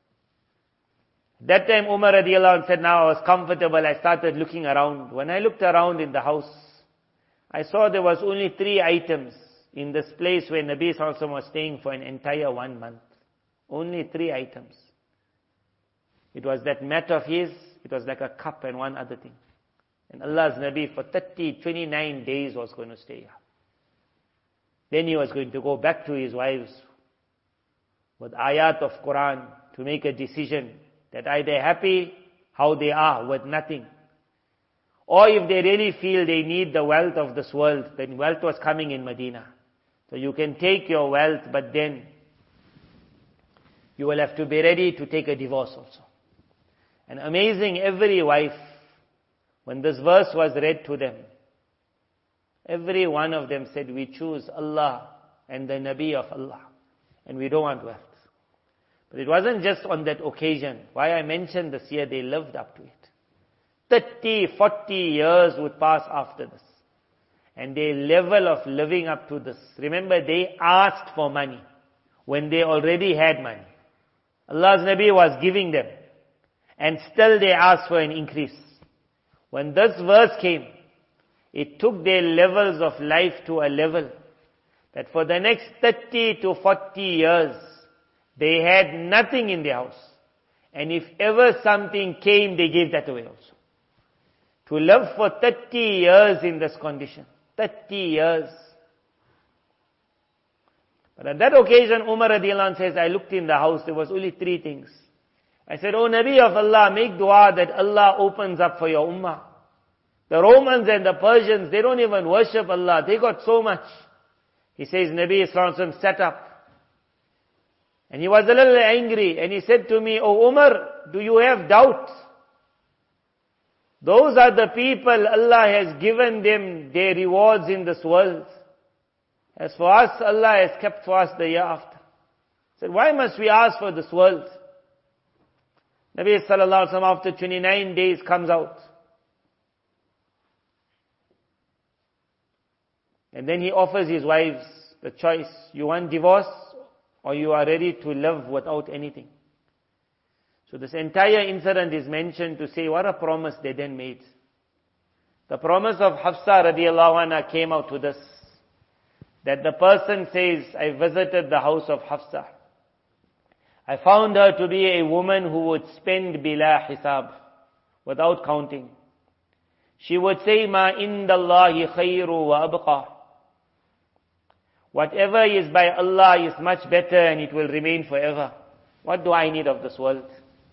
That time Umar radiallahu anh said, now I was comfortable, I started looking around. When I looked around in the house, I saw there was only 3 items in this place where Nabi sallallahu alaihi wasallam was staying for an entire 1 month. Only 3 items. It was that mat of his, it was like a cup and 1 other thing. And Allah's Nabi for 29 days was going to stay here. Then he was going to go back to his wives with ayat of Quran to make a decision that are they happy how they are with nothing. Or if they really feel they need the wealth of this world, then wealth was coming in Medina. So you can take your wealth, but then you will have to be ready to take a divorce also. And amazing, every wife, when this verse was read to them, every one of them said, we choose Allah and the Nabi of Allah. And we don't want wealth. But it wasn't just on that occasion. Why I mentioned this here, they lived up to it. 30, 40 years would pass after this. And their level of living up to this. Remember, they asked for money when they already had money. Allah's Nabi was giving them. And still they asked for an increase. When this verse came, it took their levels of life to a level that for the next 30 to 40 years, they had nothing in their house. And if ever something came, they gave that away also. To live for 30 years in this condition. 30 years. But at that occasion, Umar radiallahu anh says, I looked in the house, there was only 3 things. I said, O Nabi of Allah, make dua that Allah opens up for your ummah. The Romans and the Persians, they don't even worship Allah. They got so much. He says, Nabi sallallahu alaihi wasallam sat up. And he was a little angry. And he said to me, O Umar, do you have doubt? Those are the people Allah has given them their rewards in this world. As for us, Allah has kept for us the year after. He said, why must we ask for this world? Nabi sallallahu alaihi wasallam after 29 days comes out. And then he offers his wives the choice. You want divorce or you are ready to live without anything? So this entire incident is mentioned to say what a promise they then made. The promise of Hafsa radiallahu anha came out to this. That the person says, I visited the house of Hafsa. I found her to be a woman who would spend bila hisab, without counting. She would say, Ma indallahi khayru wa abqa. Whatever is by Allah is much better and it will remain forever. What do I need of this world?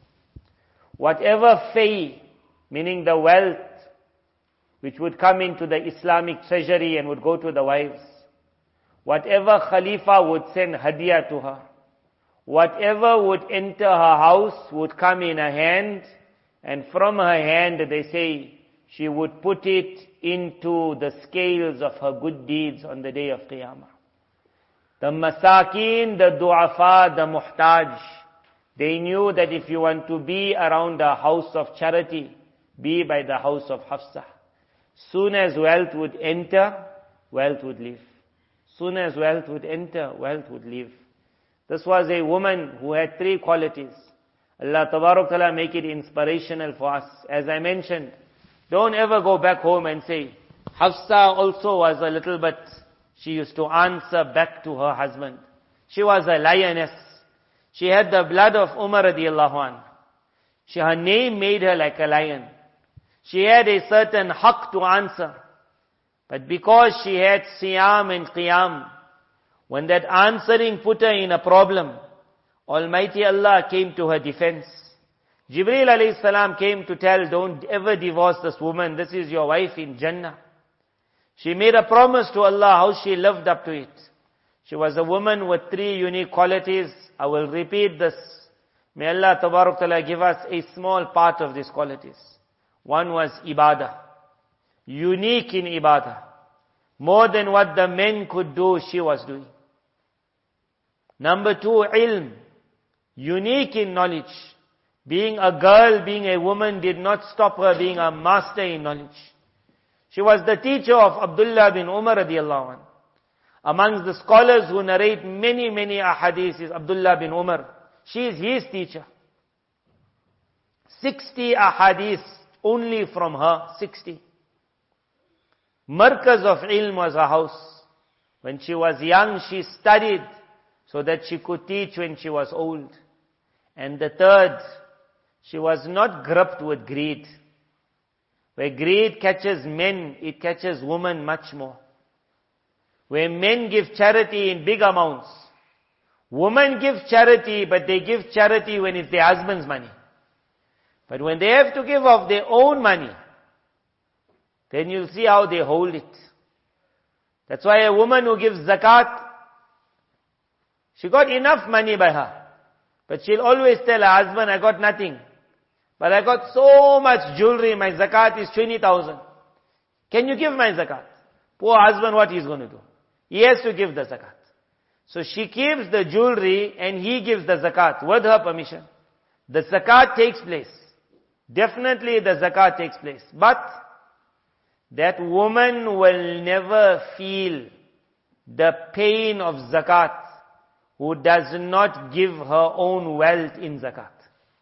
Whatever fay, meaning the wealth, which would come into the Islamic treasury and would go to the wives. Whatever Khalifa would send hadiyah to her. Whatever would enter her house would come in her hand, and from her hand, they say, she would put it into the scales of her good deeds on the day of Qiyamah. The masakin, the du'afa, the muhtaj, they knew that if you want to be around a house of charity, be by the house of Hafsa. Soon as wealth would enter, wealth would leave. Soon as wealth would enter, wealth would leave. This was a woman who had 3 qualities. Allah Tabarak Ta'ala make it inspirational for us. As I mentioned, don't ever go back home and say, Hafsa also was a little bit, she used to answer back to her husband. She was a lioness. She had the blood of Umar radiallahu anh. Her name made her like a lion. She had a certain haqq to answer. But because she had siyam and qiyam, when that answering put her in a problem, Almighty Allah came to her defense. Jibreel alayhi salam came to tell, don't ever divorce this woman. This is your wife in Jannah. She made a promise to Allah how she lived up to it. She was a woman with 3 unique qualities. I will repeat this. May Allah Tabarak Ta'ala give us a small part of these qualities. One was ibadah. Unique in ibadah. More than what the men could do, she was doing. Number 2, ilm. Unique in knowledge. Being a girl, being a woman did not stop her being a master in knowledge. She was the teacher of Abdullah bin Umar radiallahu anh. Amongst the scholars who narrate many, many ahadith is Abdullah bin Umar. She is his teacher. 60 ahadith only from her, 60. Markaz of ilm was her house. When she was young, she studied so that she could teach when she was old. And the third, she was not gripped with greed. Where greed catches men, it catches women much more. Where men give charity in big amounts, women give charity, but they give charity when it's their husband's money. But when they have to give of their own money, then you'll see how they hold it. That's why a woman who gives zakat, she got enough money by her. But she'll always tell her husband, I got nothing. But I got so much jewelry, my zakat is 20,000. Can you give my zakat? Poor husband, what he's going to do? He has to give the zakat. So she keeps the jewelry and he gives the zakat with her permission. The zakat takes place. Definitely the zakat takes place. But that woman will never feel the pain of zakat who does not give her own wealth in zakat.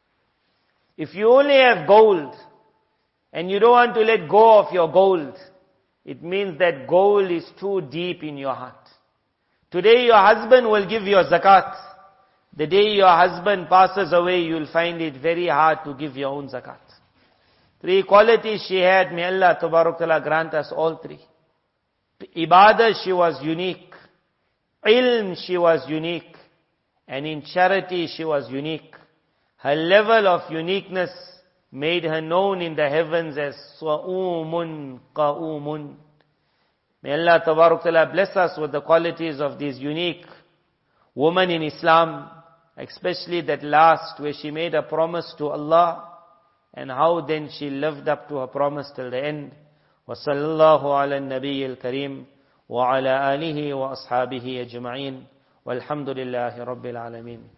If you only have gold and you don't want to let go of your gold, it means that gold is too deep in your heart. Today your husband will give your zakat. The day your husband passes away, you'll find it very hard to give your own zakat. 3 qualities she had, may Allah Tabarak Ta'ala grant us all 3. Ibadah, she was unique. Ilm, she was unique. And in charity, she was unique. Her level of uniqueness made her known in the heavens as Swa'umun Qa'umun. May Allah Tabarak Ta'ala bless us with the qualities of these unique women in Islam, especially that last where she made a promise to Allah and how then she lived up to her promise till the end. وصلى الله على النبي الكريم وعلى آله وأصحابه أجمعين والحمد لله رب العالمين.